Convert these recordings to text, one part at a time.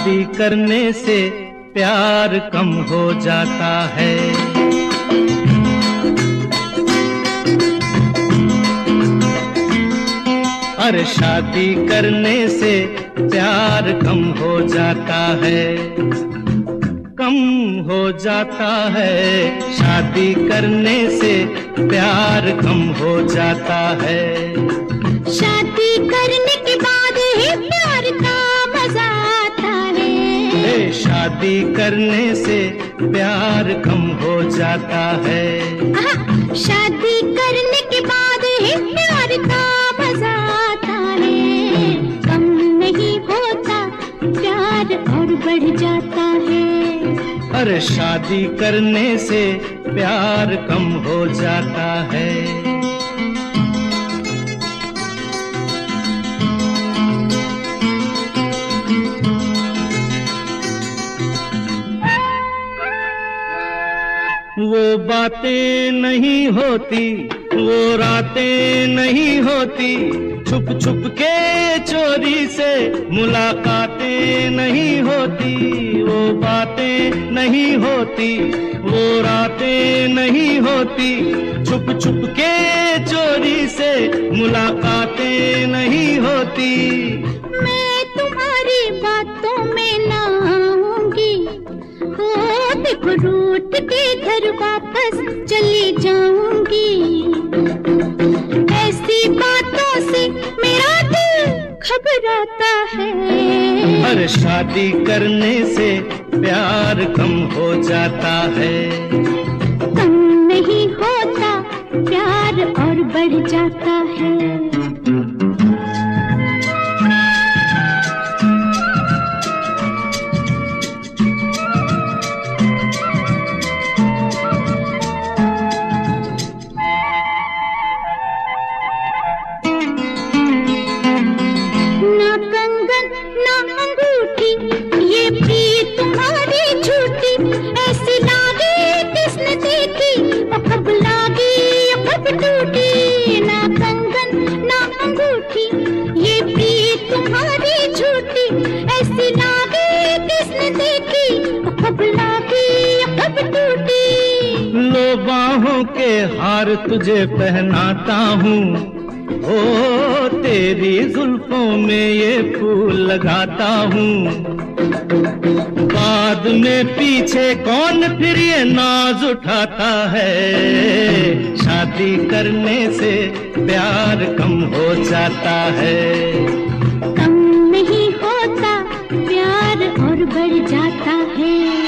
शादी करने से प्यार कम हो जाता है। अरे शादी करने से प्यार कम हो जाता है, कम हो जाता है। शादी करने से प्यार कम हो जाता है। शादी करने के बाद ही प्यार का मजा आता है। शादी करने से प्यार कम हो जाता है। शादी करने के बाद ही प्यार का मजा आता है। कम नहीं होता प्यार और बढ़ जाता है। अरे शादी करने से प्यार कम हो जाता है। वो बातें नहीं होती, वो रातें नहीं होती, छुप छुप के चोरी से मुलाकातें नहीं होती। वो बातें नहीं होती, वो रातें नहीं होती, छुप छुप के चोरी से मुलाकातें नहीं होती। मैं तुम्हारी बातों में ना आऊंगी, देखो रूठ के घर वापस चली जाऊंगी। ऐसी बातों से मेरा दिल घबराता है। अरे शादी करने से प्यार कम हो जाता है। कम नहीं होता प्यार और बढ़ जाता है। लो बाहों के हार तुझे पहनाता हूँ, ओ तेरी जुल्फों में ये फूल लगाता हूँ। बाद में पीछे कौन फिर ये नाज उठाता है। शादी करने से प्यार कम हो जाता है। कम नहीं होता प्यार और बढ़ जाता है।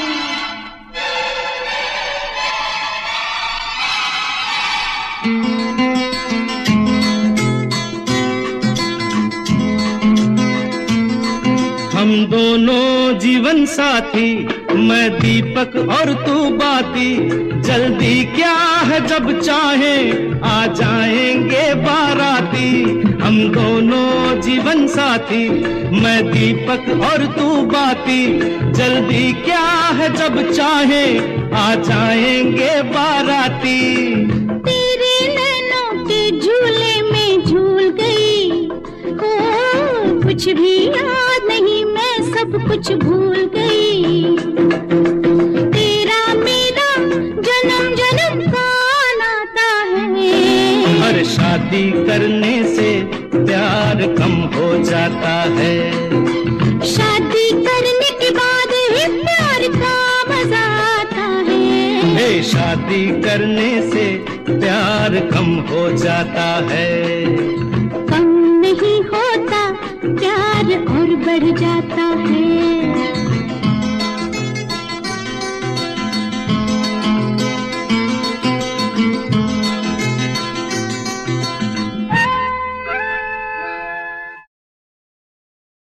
हम दोनों जीवन साथी, मैं दीपक और तू बाती। जल्दी क्या है जब चाहे आ जाएंगे बाराती। हम दोनों जीवन साथी, मैं दीपक और तू बाती। जल्दी क्या है जब चाहे आ जाएंगे बाराती। तेरे नैनों के झूले में झूल गई, कुछ भी याद नहीं, मैं सब कुछ भूल गई। तेरा मेरा जन्म जन्म का नाता है। हर शादी करने से प्यार कम हो जाता है। शादी करने के बाद ही प्यार का मजा आता है। शादी करने से प्यार कम हो जाता है। कम नहीं हो